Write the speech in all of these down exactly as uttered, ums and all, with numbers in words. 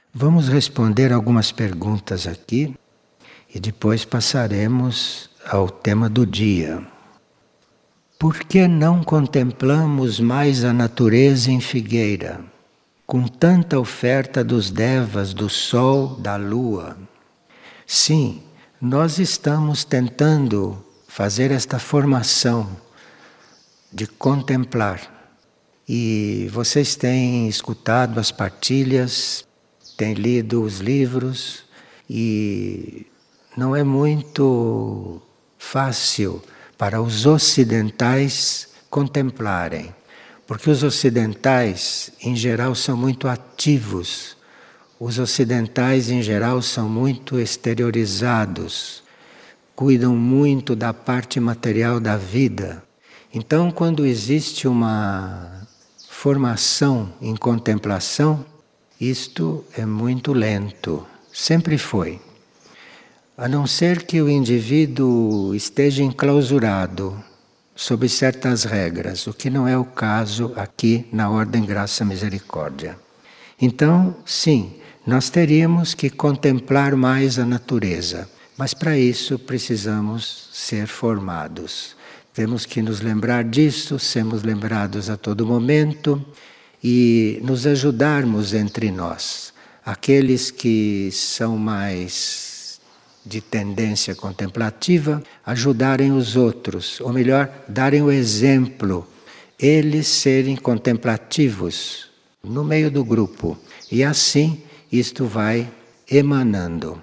Vamos responder algumas perguntas aqui e depois passaremos ao tema do dia. Por que não contemplamos mais a natureza em Figueira, com tanta oferta dos devas, do sol, da lua? Sim, nós estamos tentando fazer esta formação de contemplar. E vocês têm escutado as partilhas, têm lido os livros e não é muito fácil para os ocidentais contemplarem, porque os ocidentais em geral são muito ativos, os ocidentais em geral são muito exteriorizados, cuidam muito da parte material da vida. Então, quando existe uma formação em contemplação, isto é muito lento, sempre foi. A não ser que o indivíduo esteja enclausurado sob certas regras, o que não é o caso aqui na Ordem Graça Misericórdia. Então, sim, nós teríamos que contemplar mais a natureza, mas para isso precisamos ser formados. Temos que nos lembrar disso, sermos lembrados a todo momento e nos ajudarmos entre nós. Aqueles que são mais de tendência contemplativa, ajudarem os outros, ou melhor, darem o exemplo, eles serem contemplativos no meio do grupo. E assim isto vai emanando.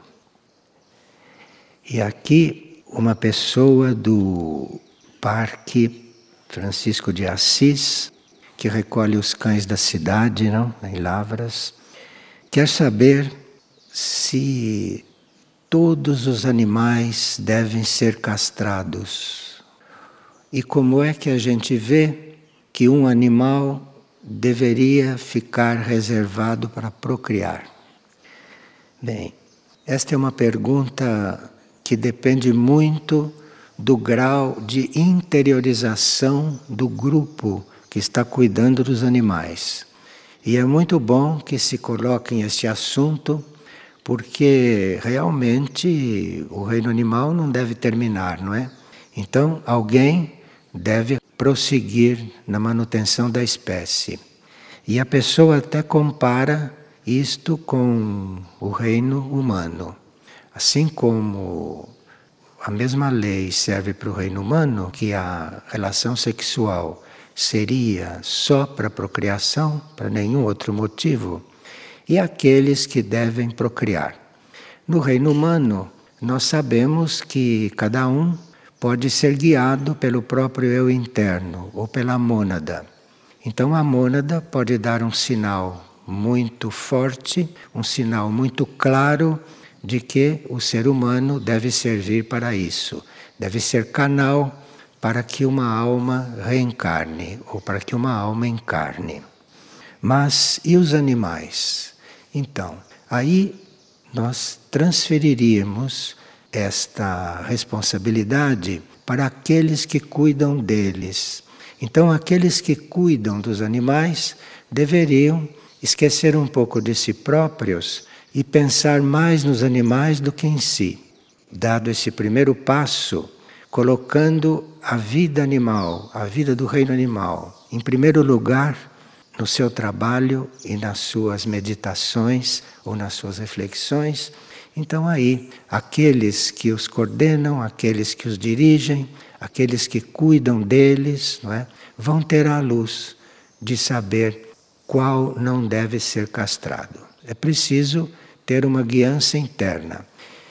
E aqui uma pessoa do Parque Francisco de Assis, que recolhe os cães da cidade, não? Em Lavras, quer saber se todos os animais devem ser castrados. E como é que a gente vê que um animal deveria ficar reservado para procriar? Bem, esta é uma pergunta que depende muito do grau de interiorização do grupo que está cuidando dos animais. E é muito bom que se coloquem este assunto, porque realmente o reino animal não deve terminar, não é? Então, alguém deve prosseguir na manutenção da espécie. E a pessoa até compara isto com o reino humano. Assim como a mesma lei serve para o reino humano, que a relação sexual seria só para procriação, para nenhum outro motivo, e aqueles que devem procriar. No reino humano, nós sabemos que cada um pode ser guiado pelo próprio eu interno ou pela mônada. Então a mônada pode dar um sinal muito forte, um sinal muito claro de que o ser humano deve servir para isso, deve ser canal para que uma alma reencarne ou para que uma alma encarne. Mas e os animais? Então, aí nós transferiríamos esta responsabilidade para aqueles que cuidam deles. Então, aqueles que cuidam dos animais deveriam esquecer um pouco de si próprios e pensar mais nos animais do que em si. Dado esse primeiro passo, colocando a vida animal, a vida do reino animal, em primeiro lugar no seu trabalho e nas suas meditações ou nas suas reflexões, então aí aqueles que os coordenam, aqueles que os dirigem, aqueles que cuidam deles, não é, vão ter a luz de saber qual não deve ser castrado. É preciso ter uma guiança interna.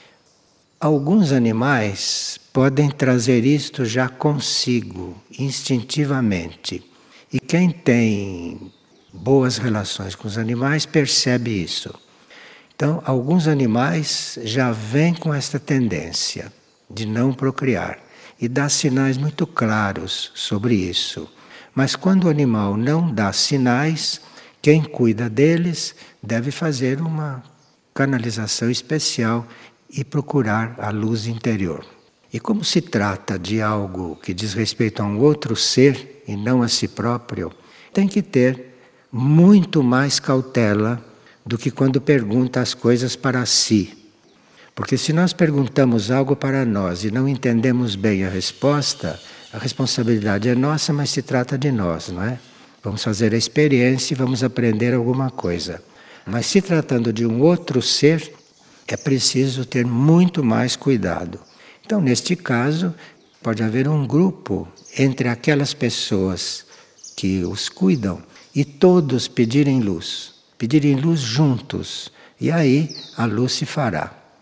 Alguns animais podem trazer isto já consigo, instintivamente. E quem tem boas relações com os animais percebe isso. Então, alguns animais já vêm com esta tendência de não procriar e dá sinais muito claros sobre isso. Mas quando o animal não dá sinais, quem cuida deles deve fazer uma canalização especial e procurar a luz interior. E como se trata de algo que diz respeito a um outro ser e não a si próprio, tem que ter muito mais cautela do que quando pergunta as coisas para si. Porque se nós perguntamos algo para nós e não entendemos bem a resposta, a responsabilidade é nossa, mas se trata de nós, não é? Vamos fazer a experiência e vamos aprender alguma coisa. Mas se tratando de um outro ser, é preciso ter muito mais cuidado. Então, neste caso, pode haver um grupo entre aquelas pessoas que os cuidam e todos pedirem luz, pedirem luz juntos, e aí a luz se fará.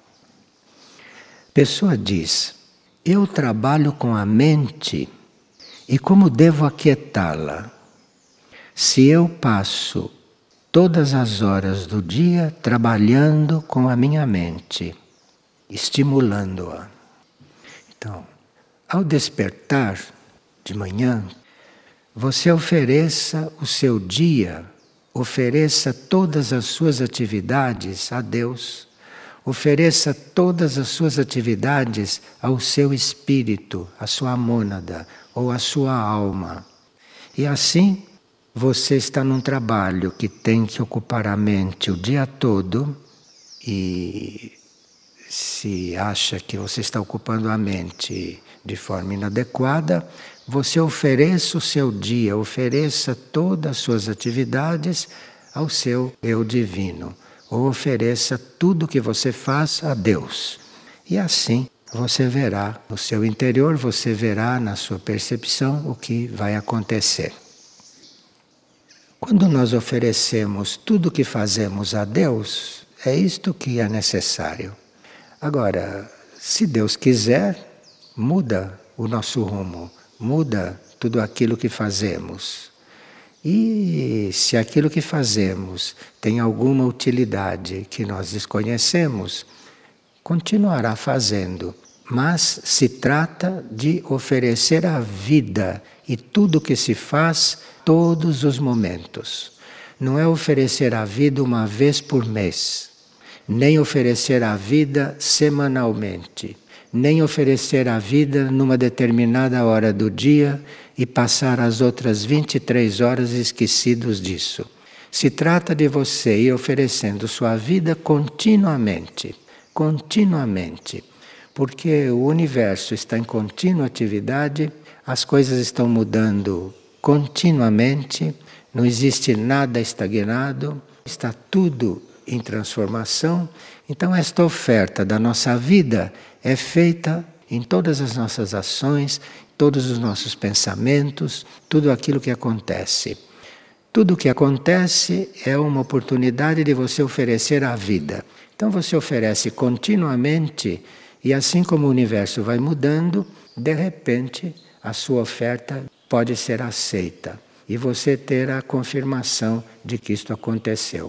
A pessoa diz: eu trabalho com a mente e como devo aquietá-la? Se eu passo todas as horas do dia trabalhando com a minha mente, estimulando-a. Então, ao despertar de manhã, você ofereça o seu dia, ofereça todas as suas atividades a Deus, ofereça todas as suas atividades ao seu espírito, à sua mônada ou à sua alma. E assim, você está num trabalho que tem que ocupar a mente o dia todo e se acha que você está ocupando a mente de forma inadequada, você ofereça o seu dia, ofereça todas as suas atividades ao seu eu divino, ou ofereça tudo o que você faz a Deus. E assim você verá no seu interior, você verá na sua percepção o que vai acontecer. Quando nós oferecemos tudo o que fazemos a Deus, é isto que é necessário. Agora, se Deus quiser, muda o nosso rumo, muda tudo aquilo que fazemos. E se aquilo que fazemos tem alguma utilidade que nós desconhecemos, continuará fazendo. Mas se trata de oferecer a vida e tudo o que se faz todos os momentos. Não é oferecer a vida uma vez por mês, nem oferecer a vida semanalmente, nem oferecer a vida numa determinada hora do dia e passar as outras vinte e três horas esquecidos disso. Se trata de você ir oferecendo sua vida continuamente, continuamente, porque o universo está em contínua atividade, as coisas estão mudando continuamente, não existe nada estagnado, está tudo em transformação. Então esta oferta da nossa vida é feita em todas as nossas ações, todos os nossos pensamentos, tudo aquilo que acontece. Tudo o que acontece é uma oportunidade de você oferecer a vida. Então você oferece continuamente e assim como o universo vai mudando, de repente a sua oferta pode ser aceita e você ter a confirmação de que isto aconteceu.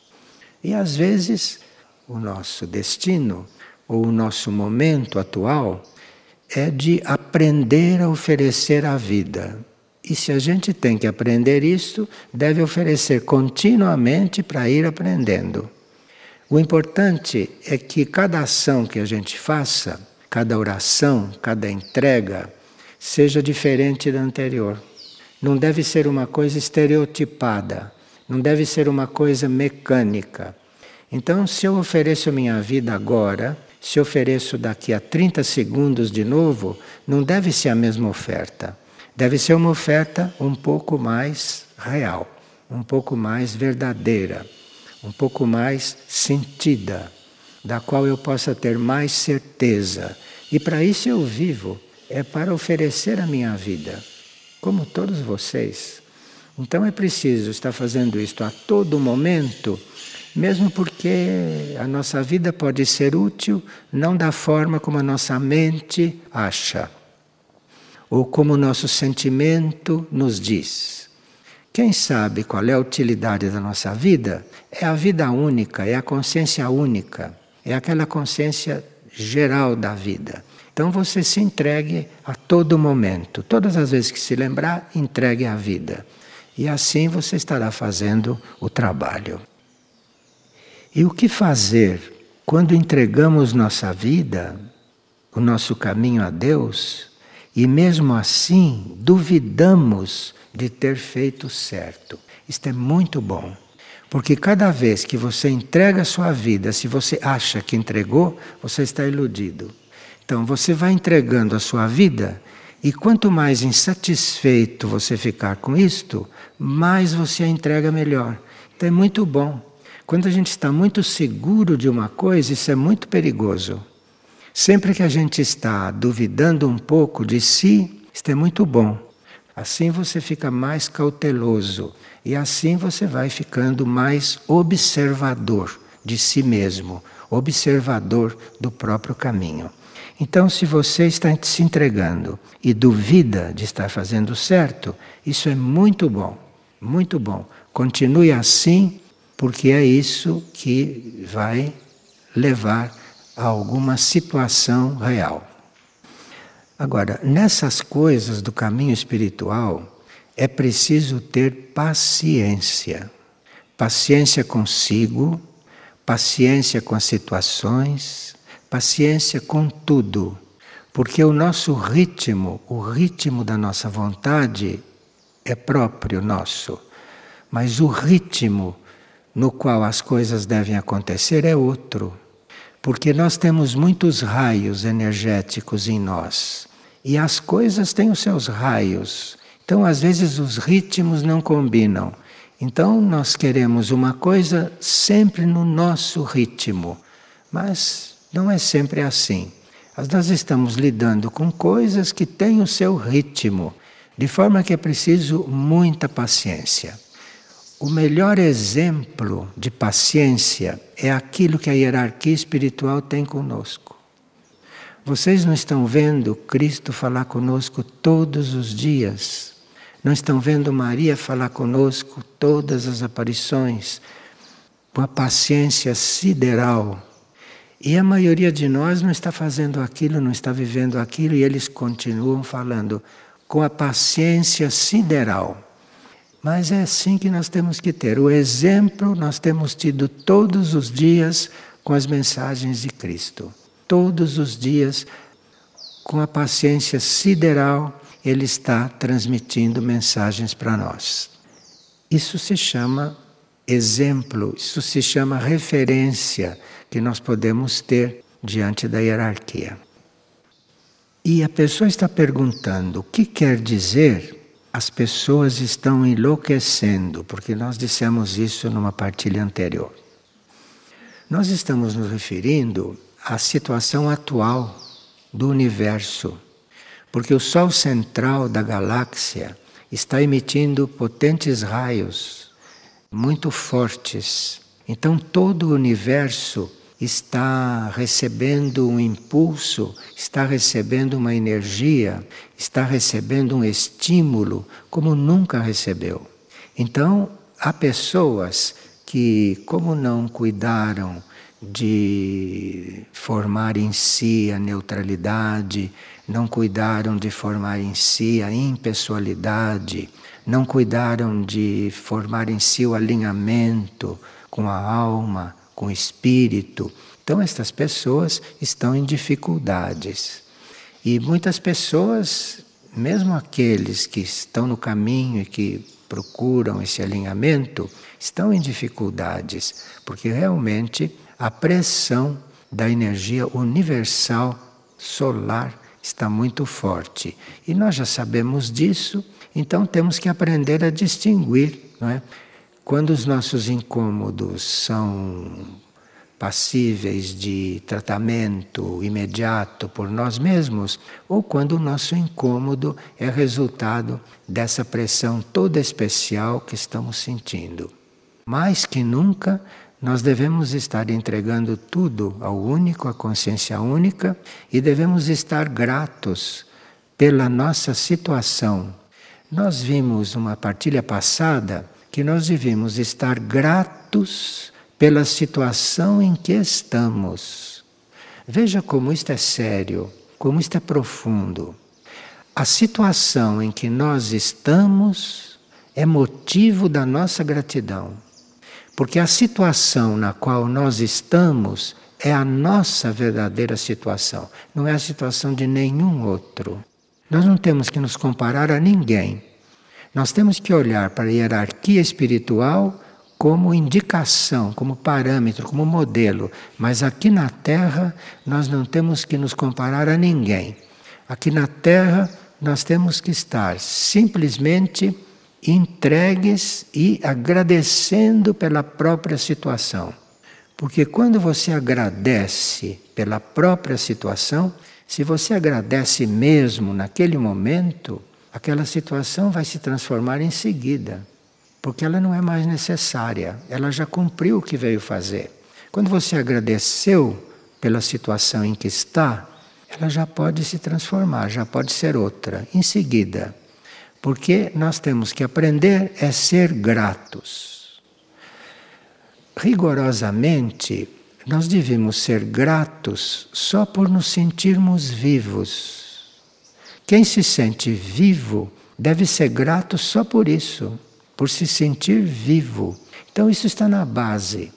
E às vezes o nosso destino ou o nosso momento atual é de aprender a oferecer a vida. E se a gente tem que aprender isso, deve oferecer continuamente para ir aprendendo. O importante é que cada ação que a gente faça, cada oração, cada entrega, seja diferente da anterior. Não deve ser uma coisa estereotipada, não deve ser uma coisa mecânica. Então, se eu ofereço a minha vida agora, se ofereço daqui a trinta segundos de novo, não deve ser a mesma oferta. Deve ser uma oferta um pouco mais real, um pouco mais verdadeira, um pouco mais sentida, da qual eu possa ter mais certeza. E para isso eu vivo, é para oferecer a minha vida, como todos vocês. Então é preciso estar fazendo isto a todo momento, mesmo porque a nossa vida pode ser útil não da forma como a nossa mente acha, ou como o nosso sentimento nos diz. Quem sabe qual é a utilidade da nossa vida é a vida única, é a consciência única, é aquela consciência geral da vida. Então você se entregue a todo momento, todas as vezes que se lembrar, entregue a vida. E assim você estará fazendo o trabalho. E o que fazer quando entregamos nossa vida, o nosso caminho a Deus, e mesmo assim duvidamos de ter feito certo? Isto é muito bom, Porque cada vez que você entrega a sua vida, se você acha que entregou, você está iludido. Então você vai entregando a sua vida e quanto mais insatisfeito você ficar com isto, mais você a entrega melhor. Então é muito bom. Quando a gente está muito seguro de uma coisa, isso é muito perigoso. Sempre que a gente está duvidando um pouco de si, isto é muito bom. Assim você fica mais cauteloso e assim você vai ficando mais observador de si mesmo, observador do próprio caminho. Então, se você está se entregando e duvida de estar fazendo certo, isso é muito bom, muito bom. Continue assim, porque é isso que vai levar a alguma situação real. Agora, nessas coisas do caminho espiritual, é preciso ter paciência. Paciência consigo, paciência com as situações, paciência com tudo. Porque o nosso ritmo, o ritmo da nossa vontade é próprio nosso. Mas o ritmo no qual as coisas devem acontecer é outro. Porque nós temos muitos raios energéticos em nós. E as coisas têm os seus raios. Então, às vezes, os ritmos não combinam. Então, nós queremos uma coisa sempre no nosso ritmo. Mas não é sempre assim. Nós estamos lidando com coisas que têm o seu ritmo. De forma que é preciso muita paciência. O melhor exemplo de paciência é aquilo que a hierarquia espiritual tem conosco. Vocês não estão vendo Cristo falar conosco todos os dias? Não estão vendo Maria falar conosco todas as aparições? Com a paciência sideral. E a maioria de nós não está fazendo aquilo, não está vivendo aquilo, e eles continuam falando com a paciência sideral. Mas é assim que nós temos que ter. O exemplo nós temos tido todos os dias com as mensagens de Cristo. Todos os dias, com a paciência sideral, Ele está transmitindo mensagens para nós. Isso se chama exemplo, isso se chama referência que nós podemos ter diante da hierarquia. E a pessoa está perguntando, o que quer dizer as pessoas estão enlouquecendo? Porque nós dissemos isso numa partilha anterior. Nós estamos nos referindo à situação atual do universo. Porque o Sol central da galáxia está emitindo potentes raios, muito fortes. Então todo o universo está recebendo um impulso, está recebendo uma energia, está recebendo um estímulo como nunca recebeu. Então, há pessoas que, como não cuidaram de formar em si a neutralidade, não cuidaram de formar em si a impessoalidade, não cuidaram de formar em si o alinhamento com a alma, com o espírito. Então estas pessoas estão em dificuldades. E muitas pessoas, mesmo aqueles que estão no caminho e que procuram esse alinhamento, estão em dificuldades, porque realmente a pressão da energia universal solar está muito forte. E nós já sabemos disso, então temos que aprender a distinguir, não é? Quando os nossos incômodos são passíveis de tratamento imediato por nós mesmos, ou quando o nosso incômodo é resultado dessa pressão toda especial que estamos sentindo. Mais que nunca, nós devemos estar entregando tudo ao único, à consciência única, e devemos estar gratos pela nossa situação. Nós vimos uma partilha passada que nós devemos estar gratos pela situação em que estamos. Veja como isto é sério, como isto é profundo. A situação em que nós estamos é motivo da nossa gratidão. Porque a situação na qual nós estamos é a nossa verdadeira situação, não é a situação de nenhum outro. Nós não temos que nos comparar a ninguém. Nós temos que olhar para a hierarquia espiritual como indicação, como parâmetro, como modelo. Mas aqui na Terra nós não temos que nos comparar a ninguém. Aqui na Terra nós temos que estar simplesmente entregues e agradecendo pela própria situação. Porque quando você agradece pela própria situação, se você agradece mesmo naquele momento, aquela situação vai se transformar em seguida. Porque ela não é mais necessária, ela já cumpriu o que veio fazer. Quando você agradeceu pela situação em que está, ela já pode se transformar, já pode ser outra, em seguida. Porque nós temos que aprender a ser gratos. Rigorosamente, nós devemos ser gratos só por nos sentirmos vivos. Quem se sente vivo deve ser grato só por isso, por se sentir vivo. Então isso está na base.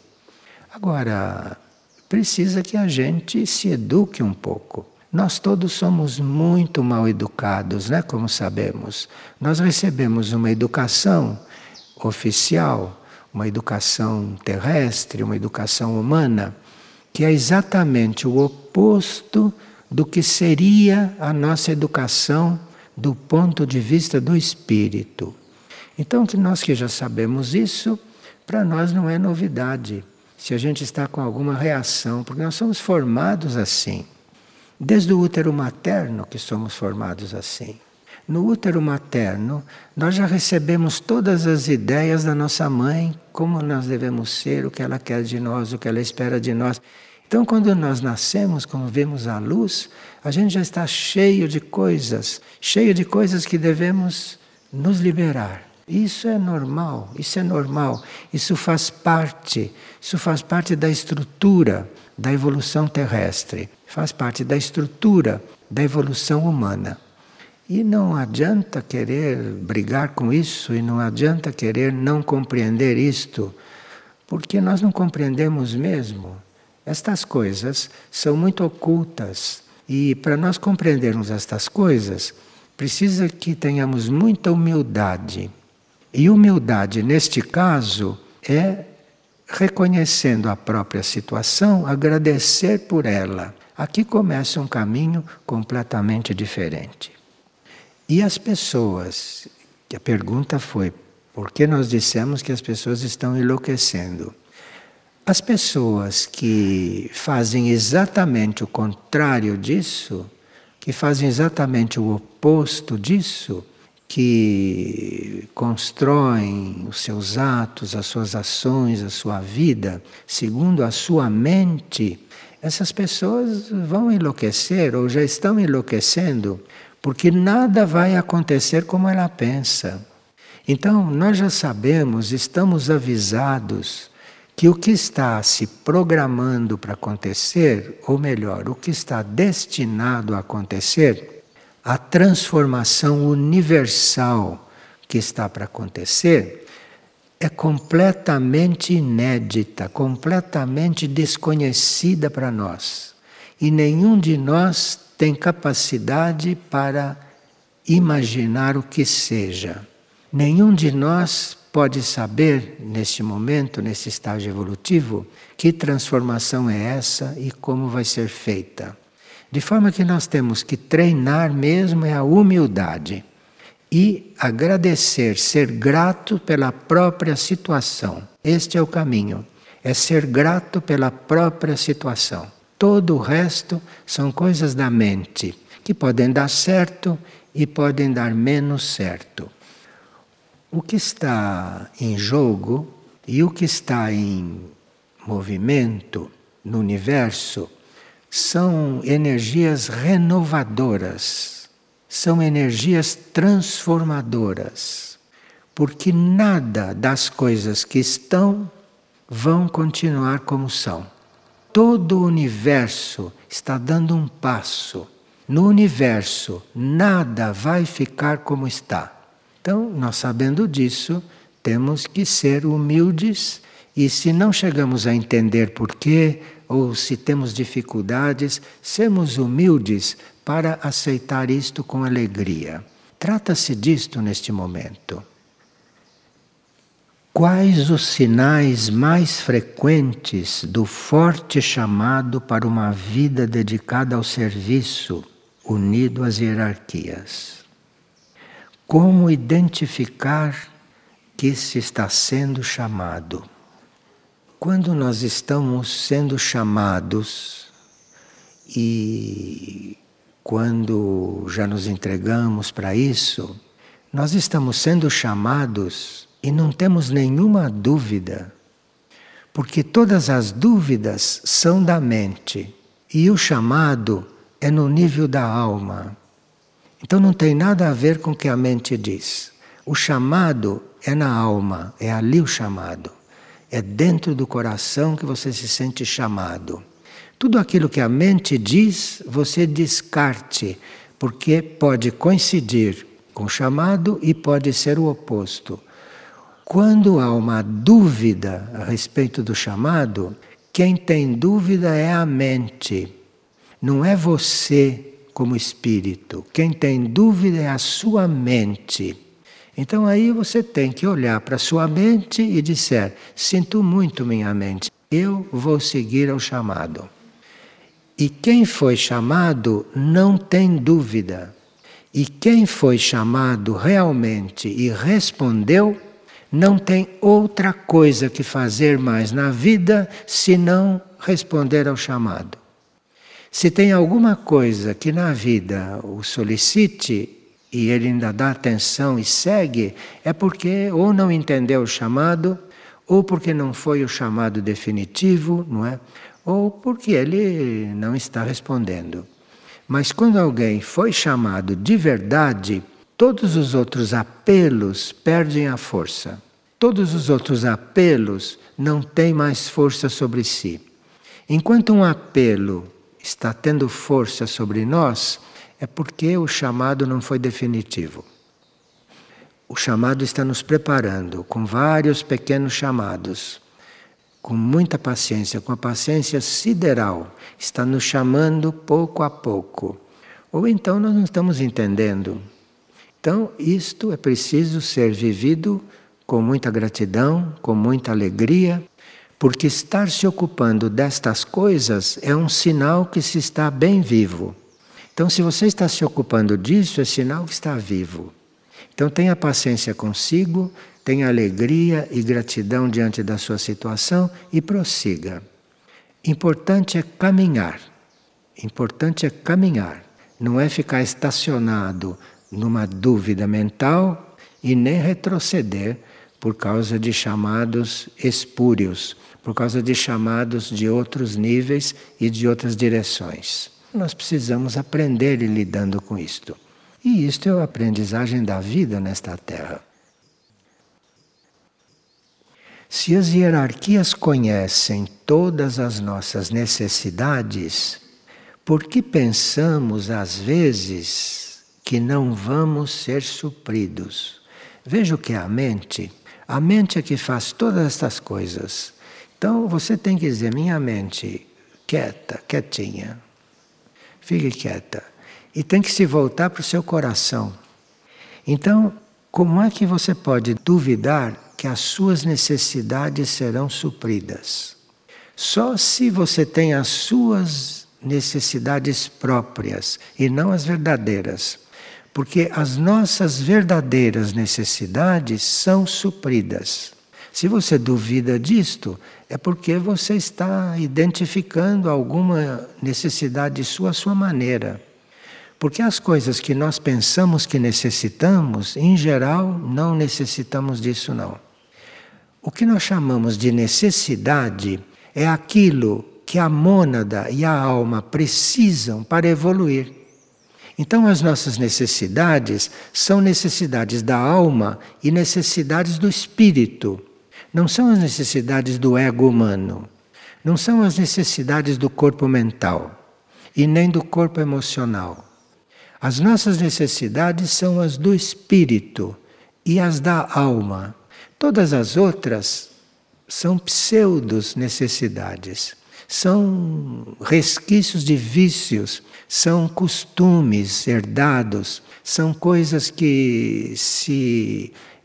Agora, precisa que a gente se eduque um pouco. Nós todos somos muito mal educados, né? Como sabemos. Nós recebemos uma educação oficial, uma educação terrestre, uma educação humana, que é exatamente o oposto do que seria a nossa educação do ponto de vista do espírito. Então, que nós que já sabemos isso, para nós não é novidade. Se a gente está com alguma reação, porque nós somos formados assim. Desde o útero materno que somos formados assim. No útero materno, nós já recebemos todas as ideias da nossa mãe, como nós devemos ser, o que ela quer de nós, o que ela espera de nós. Então, quando nós nascemos, quando vemos a luz, a gente já está cheio de coisas, cheio de coisas que devemos nos liberar. Isso é normal, isso é normal, isso faz parte, isso faz parte da estrutura da evolução terrestre, faz parte da estrutura da evolução humana. E não adianta querer brigar com isso, e não adianta querer não compreender isto, porque nós não compreendemos mesmo. Estas coisas são muito ocultas, e para nós compreendermos estas coisas, precisa que tenhamos muita humildade. E humildade, neste caso, é reconhecendo a própria situação, agradecer por ela. Aqui começa um caminho completamente diferente. E as pessoas, que a pergunta foi, por que nós dissemos que as pessoas estão enlouquecendo? As pessoas que fazem exatamente o contrário disso, que fazem exatamente o oposto disso, que constroem os seus atos, as suas ações, a sua vida, segundo a sua mente, essas pessoas vão enlouquecer ou já estão enlouquecendo, porque nada vai acontecer como ela pensa. Então, nós já sabemos, estamos avisados que o que está se programando para acontecer, ou melhor, o que está destinado a acontecer, a transformação universal que está para acontecer é completamente inédita, completamente desconhecida para nós. E nenhum de nós tem capacidade para imaginar o que seja. Nenhum de nós pode saber, neste momento, nesse estágio evolutivo, que transformação é essa e como vai ser feita. De forma que nós temos que treinar mesmo é a humildade e agradecer, ser grato pela própria situação. Este é o caminho, é ser grato pela própria situação. Todo o resto são coisas da mente, que podem dar certo e podem dar menos certo. O que está em jogo e o que está em movimento no universo são energias renovadoras, são energias transformadoras, porque nada das coisas que estão vão continuar como são. Todo o universo está dando um passo. No universo, nada vai ficar como está. Então, nós sabendo disso, temos que ser humildes e se não chegamos a entender porquê, ou se temos dificuldades, sermos humildes para aceitar isto com alegria. Trata-se disto neste momento. quais os sinais mais frequentes do forte chamado para uma vida dedicada ao serviço, unido às hierarquias? Como identificar que se está sendo chamado? Quando nós estamos sendo chamados e quando já nos entregamos para isso, nós estamos sendo chamados e não temos nenhuma dúvida, porque todas as dúvidas são da mente e o chamado é no nível da alma. Então não tem nada a ver com o que a mente diz. O chamado é na alma, é ali o chamado. É dentro do coração que você se sente chamado. Tudo aquilo que a mente diz, você descarte, porque pode coincidir com o chamado e pode ser o oposto. Quando há uma dúvida a respeito do chamado, quem tem dúvida é a mente, não é você como espírito. Quem tem dúvida é a sua mente. Então aí você tem que olhar para a sua mente e dizer: sinto muito, minha mente, eu vou seguir ao chamado. E quem foi chamado não tem dúvida. E quem foi chamado realmente e respondeu, não tem outra coisa que fazer mais na vida senão responder ao chamado. Se tem alguma coisa que na vida o solicite e ele ainda dá atenção e segue, é porque ou não entendeu o chamado, ou porque não foi o chamado definitivo, não é? Ou porque ele não está respondendo. Mas quando alguém foi chamado de verdade, todos os outros apelos perdem a força. Todos os outros apelos não têm mais força sobre si. Enquanto um apelo está tendo força sobre nós, é porque o chamado não foi definitivo. O chamado está nos preparando com vários pequenos chamados. Com muita paciência, com a paciência sideral, está nos chamando pouco a pouco. Ou então nós não estamos entendendo. Então, isto é preciso ser vivido com muita gratidão, com muita alegria, porque estar se ocupando destas coisas é um sinal que se está bem vivo. Então, se você está se ocupando disso, é sinal que está vivo. Então, tenha paciência consigo, tenha alegria e gratidão diante da sua situação e prossiga. Importante é caminhar. Importante é caminhar. Não é ficar estacionado numa dúvida mental e nem retroceder por causa de chamados espúrios, por causa de chamados de outros níveis e de outras direções. Nós precisamos aprender ir lidando com isto. E isto é a aprendizagem da vida nesta Terra. Se as hierarquias conhecem todas as nossas necessidades, por que pensamos às vezes que não vamos ser supridos? Veja o que é a mente. A mente é que faz todas estas coisas. Então você tem que dizer: minha mente, quieta, quietinha, fique quieta. E tem que se voltar para o seu coração. Então, como é que você pode duvidar que as suas necessidades serão supridas? Só se você tem as suas necessidades próprias e não as verdadeiras. Porque as nossas verdadeiras necessidades são supridas. Se você duvida disto, é porque você está identificando alguma necessidade sua à sua maneira. Porque as coisas que nós pensamos que necessitamos, em geral, não necessitamos disso não. O que nós chamamos de necessidade é aquilo que a mônada e a alma precisam para evoluir. Então as nossas necessidades são necessidades da alma e necessidades do espírito. Não são as necessidades do ego humano. Não são as necessidades do corpo mental e nem do corpo emocional. As nossas necessidades são as do espírito e as da alma. Todas as outras são pseudos necessidades. São resquícios de vícios, são costumes herdados, são coisas que se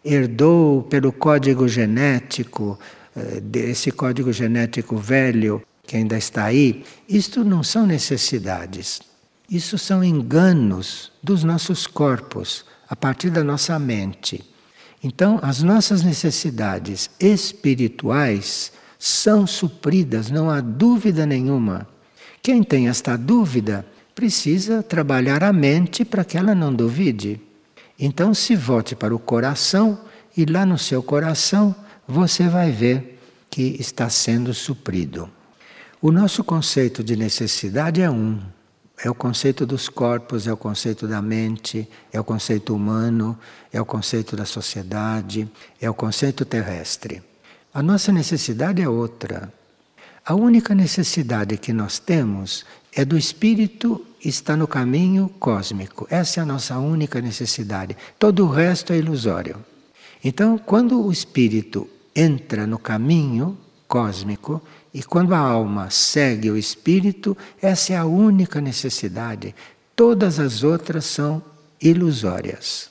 herdou pelo código genético, esse código genético velho que ainda está aí. Isto não são necessidades. Isso são enganos dos nossos corpos, a partir da nossa mente. Então, as nossas necessidades espirituais são supridas, não há dúvida nenhuma. Quem tem esta dúvida precisa trabalhar a mente para que ela não duvide. Então, se volte para o coração e lá no seu coração você vai ver que está sendo suprido. O nosso conceito de necessidade é um. É o conceito dos corpos, é o conceito da mente, é o conceito humano, é o conceito da sociedade, é o conceito terrestre. A nossa necessidade é outra. A única necessidade que nós temos é do espírito estar no caminho cósmico. Essa é a nossa única necessidade. Todo o resto é ilusório. Então, quando o espírito entra no caminho cósmico, e quando a alma segue o espírito, essa é a única necessidade. Todas as outras são ilusórias.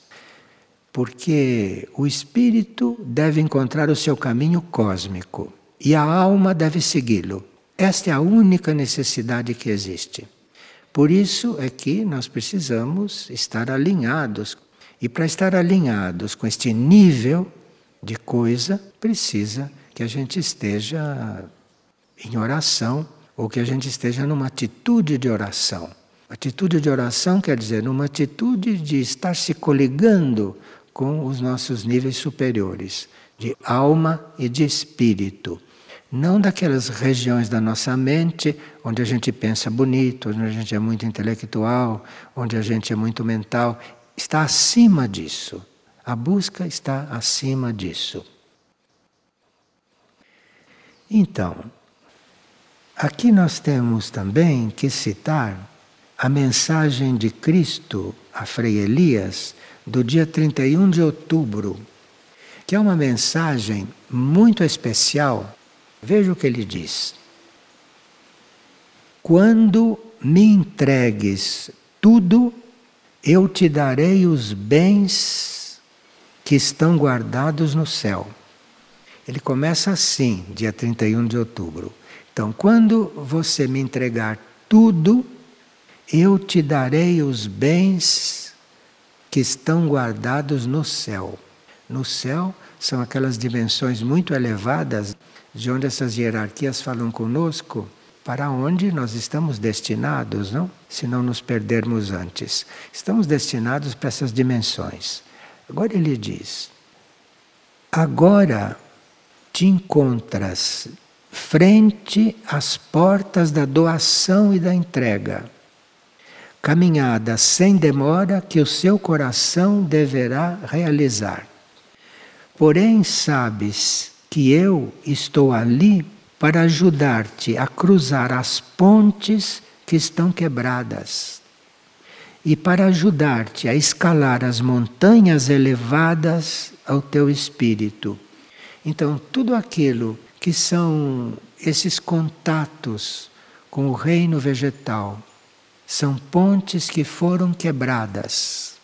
Porque o espírito deve encontrar o seu caminho cósmico e a alma deve segui-lo. Esta é a única necessidade que existe. Por isso é que nós precisamos estar alinhados. E para estar alinhados com este nível de coisa, precisa que a gente esteja em oração, ou que a gente esteja numa atitude de oração. Atitude de oração quer dizer numa atitude de estar se coligando com os nossos níveis superiores, de alma e de espírito. Não daquelas regiões da nossa mente onde a gente pensa bonito, onde a gente é muito intelectual, onde a gente é muito mental. Está acima disso. A busca está acima disso. Então, aqui nós temos também que citar a mensagem de Cristo a Frei Elias do dia trinta e um de outubro, que é uma mensagem muito especial. Veja o que ele diz. Quando me entregues tudo, eu te darei os bens que estão guardados no céu. Ele começa assim, dia trinta e um de outubro. Então, quando você me entregar tudo, eu te darei os bens que estão guardados no céu. No céu são aquelas dimensões muito elevadas, de onde essas hierarquias falam conosco, para onde nós estamos destinados, não? Se não nos perdermos antes. Estamos destinados para essas dimensões. Agora ele diz, agora te encontras frente às portas da doação e da entrega, caminhada sem demora que o seu coração deverá realizar. Porém, sabes que eu estou ali para ajudar-te a cruzar as pontes que estão quebradas e para ajudar-te a escalar as montanhas elevadas ao teu espírito. Então, tudo aquilo que são esses contatos com o reino vegetal, são pontes que foram quebradas.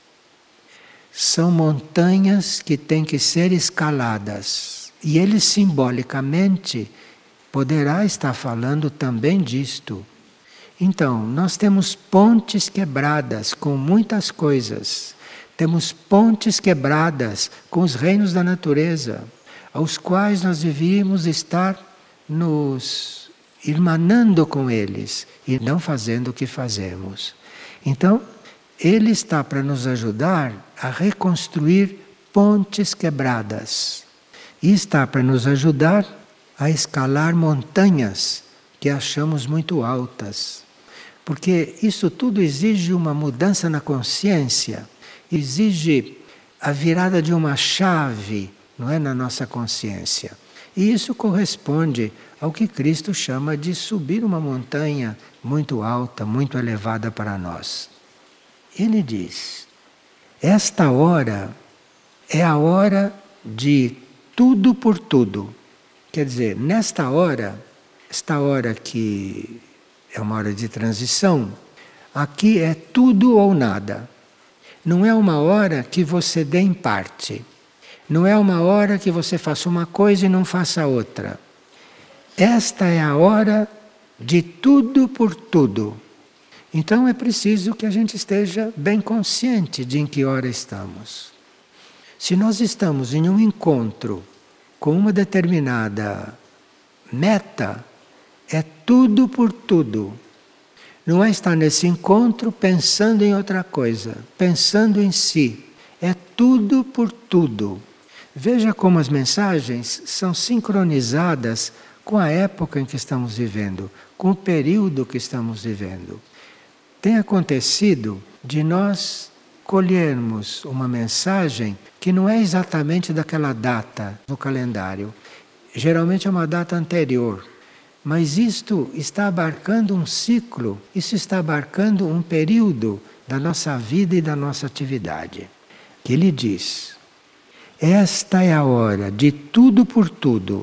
São montanhas que têm que ser escaladas. E ele simbolicamente poderá estar falando também disto. Então, nós temos pontes quebradas com muitas coisas. Temos pontes quebradas com os reinos da natureza, aos quais nós devíamos estar nos irmanando com eles e não fazendo o que fazemos. Então, ele está para nos ajudar a reconstruir pontes quebradas. E está para nos ajudar a escalar montanhas que achamos muito altas. Porque isso tudo exige uma mudança na consciência, exige a virada de uma chave, não é, na nossa consciência. E isso corresponde ao que Cristo chama de subir uma montanha muito alta, muito elevada para nós. Ele diz, esta hora é a hora de tudo por tudo. Quer dizer, nesta hora, esta hora que é uma hora de transição, aqui é tudo ou nada. Não é uma hora que você dê em parte. Não é uma hora que você faça uma coisa e não faça outra. Esta é a hora de tudo por tudo. Então é preciso que a gente esteja bem consciente de em que hora estamos. Se nós estamos em um encontro com uma determinada meta, é tudo por tudo. Não é estar nesse encontro pensando em outra coisa, pensando em si. É tudo por tudo. Veja como as mensagens são sincronizadas com a época em que estamos vivendo, com o período que estamos vivendo. Tem acontecido de nós colhermos uma mensagem que não é exatamente daquela data no calendário. Geralmente é uma data anterior. Mas isto está abarcando um ciclo, isso está abarcando um período da nossa vida e da nossa atividade. Que ele diz: esta é a hora de tudo por tudo.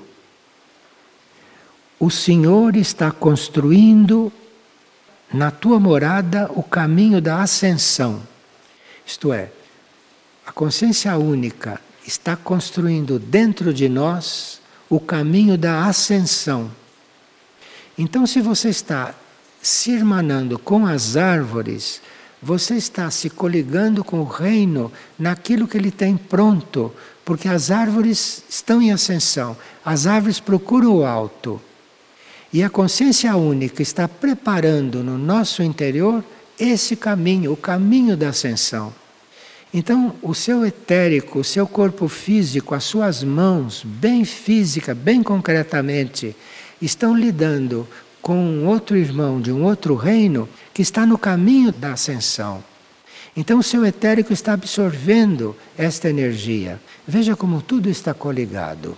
O Senhor está construindo na tua morada o caminho da ascensão. Isto é, a consciência única está construindo dentro de nós o caminho da ascensão. Então, se você está se irmanando com as árvores, você está se coligando com o reino naquilo que ele tem pronto, porque as árvores estão em ascensão, as árvores procuram o alto. E a consciência única está preparando no nosso interior esse caminho, o caminho da ascensão. Então, o seu etérico, o seu corpo físico, as suas mãos, bem física, bem concretamente, estão lidando com um outro irmão de um outro reino que está no caminho da ascensão. Então o seu etérico está absorvendo esta energia. Veja como tudo está coligado.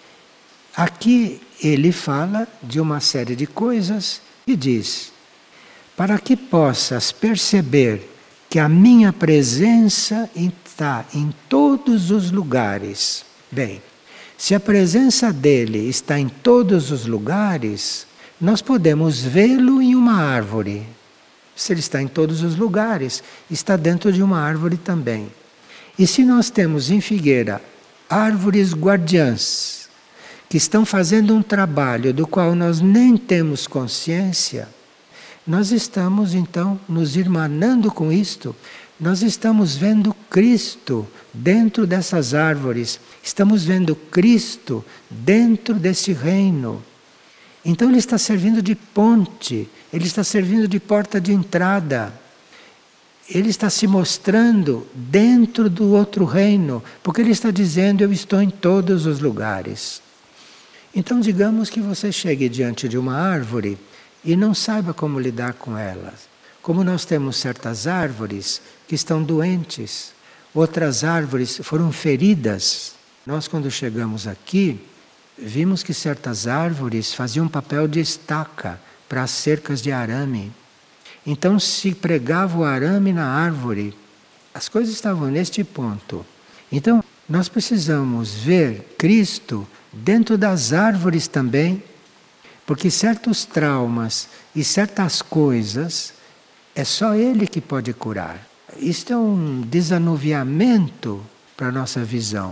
Aqui ele fala de uma série de coisas e diz: para que possas perceber que a minha presença está em todos os lugares. Bem, se a presença dele está em todos os lugares, nós podemos vê-lo em uma árvore. Se ele está em todos os lugares, está dentro de uma árvore também. E se nós temos em Figueira árvores guardiãs, que estão fazendo um trabalho do qual nós nem temos consciência, nós estamos então nos irmanando com isto. Nós estamos vendo Cristo dentro dessas árvores, estamos vendo Cristo dentro desse reino. Então ele está servindo de ponte, ele está servindo de porta de entrada. Ele está se mostrando dentro do outro reino, porque ele está dizendo: eu estou em todos os lugares. Então digamos que você chegue diante de uma árvore e não saiba como lidar com elas. Como nós temos certas árvores que estão doentes, outras árvores foram feridas. Nós, quando chegamos aqui, vimos que certas árvores faziam papel de estaca para as cercas de arame. Então se pregava o arame na árvore. As coisas estavam neste ponto. Então nós precisamos ver Cristo dentro das árvores também, porque certos traumas e certas coisas é só Ele que pode curar. Isto é um desanuviamento para a nossa visão.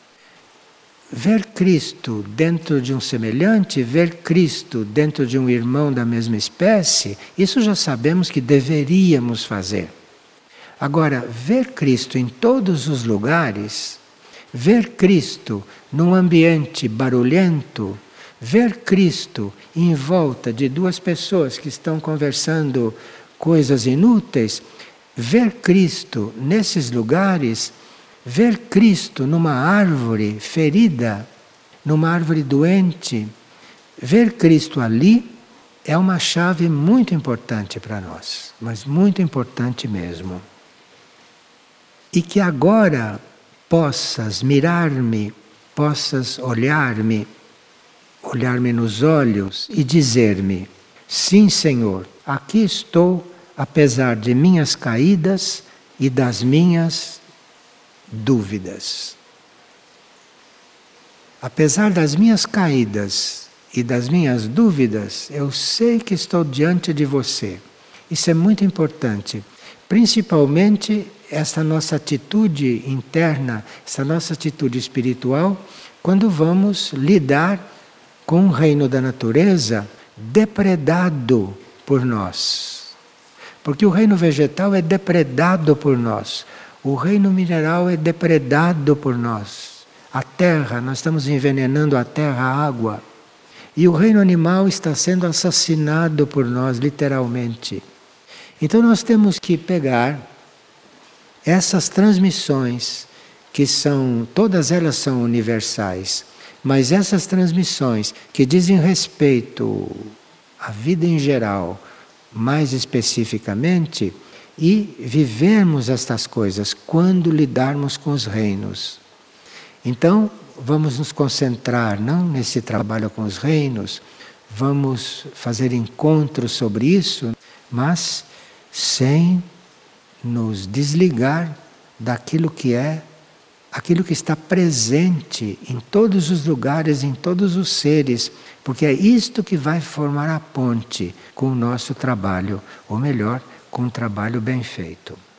Ver Cristo dentro de um semelhante, ver Cristo dentro de um irmão da mesma espécie, isso já sabemos que deveríamos fazer. Agora, ver Cristo em todos os lugares, ver Cristo num ambiente barulhento, ver Cristo em volta de duas pessoas que estão conversando coisas inúteis, ver Cristo nesses lugares, ver Cristo numa árvore ferida, numa árvore doente, ver Cristo ali é uma chave muito importante para nós, mas muito importante mesmo. E que agora possas mirar-me, possas olhar-me, olhar-me nos olhos e dizer-me: sim, Senhor, aqui estou, apesar de minhas caídas e das minhas dúvidas. Apesar das minhas caídas e das minhas dúvidas, eu sei que estou diante de você. Isso é muito importante. Principalmente essa nossa atitude interna, essa nossa atitude espiritual, quando vamos lidar com um reino da natureza depredado por nós. Porque o reino vegetal é depredado por nós. O reino mineral é depredado por nós. A terra, nós estamos envenenando a terra, a água. E o reino animal está sendo assassinado por nós, literalmente. Então nós temos que pegar essas transmissões, que são, todas elas são universais, mas essas transmissões que dizem respeito à vida em geral, mais especificamente, e vivermos estas coisas quando lidarmos com os reinos. Então, vamos nos concentrar não nesse trabalho com os reinos, vamos fazer encontros sobre isso, mas sem nos desligar daquilo que é, aquilo que está presente em todos os lugares, em todos os seres, porque é isto que vai formar a ponte com o nosso trabalho, ou melhor, com um trabalho bem feito.